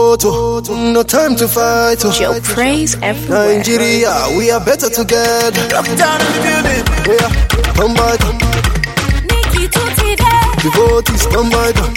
photo, no time to fight. Show praise everywhere. Nigeria, we are better together. Lock down in the building. Yeah, come by, come. Nikki Tutti Devotees, come by, come.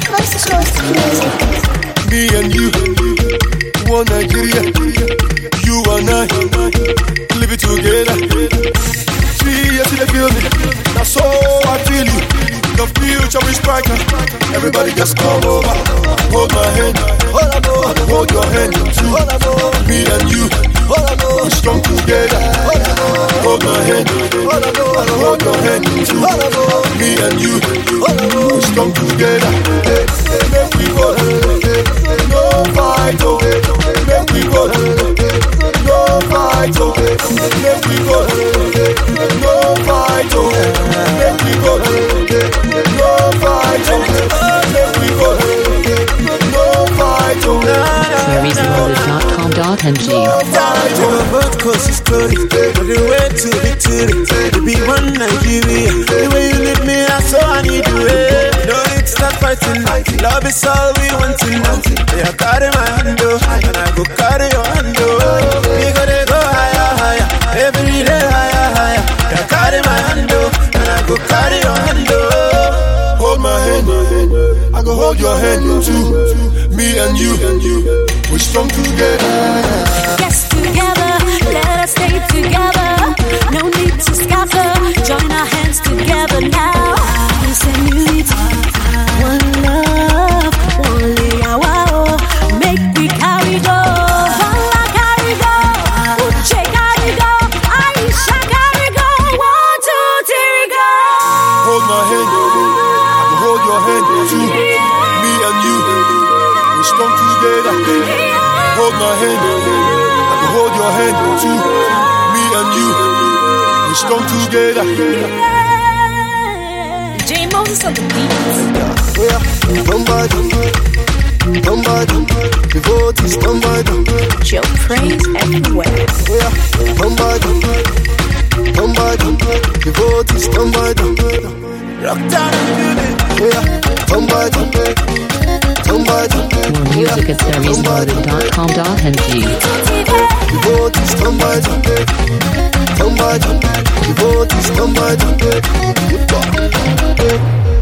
Me and you, one Nigeria. You and I, live it together. See us in the building. That's so I feel you. The future is brighter. Everybody just come over. Hold my hand. Hold your hand too. Me and you, we're strong together. Hold my hand. Hold your hand too. Me and you, we're strong together. Make we go. No fight, oh. Make we go. No fight, oh. Make we go. No fight, oh. Make we go. No fight, oh. Make we go. No fight, oh. SeriesLoaded.com.ng. Both coasts story, on the way to victory. To be one Nigeria. The way you leave me, I so I need you. No need to start fighting. Love is all we want to know. Yeah, carry my hand, and I go carry your hand. We gotta go higher, higher. Every day higher, higher. Yeah, carry my hand, and I go carry your hand. Hold my hand, I go hold your hand too. Me and you, we're strong together. Yes, together, let us stay together. No need to scatter. Join our hands together now. Peace and unity, one love, only our make we carry go. Walla carry go, Uche carry go, Aisha carry go. 1, 2, 3, go. Hold my hand, I go hold your hand too. Me and you, we're strong together. Hold my hand, I go hold your hand too. Me and you, we're strong together. J Moses on the beat. Yeah, come by, come by, devotees, come by, Show praise everywhere. yeah, come by, devotees, come by, Lock down in the building. yeah, come by, More music at SeriesLoaded.com.ng. devotees, come by, devotees, come by,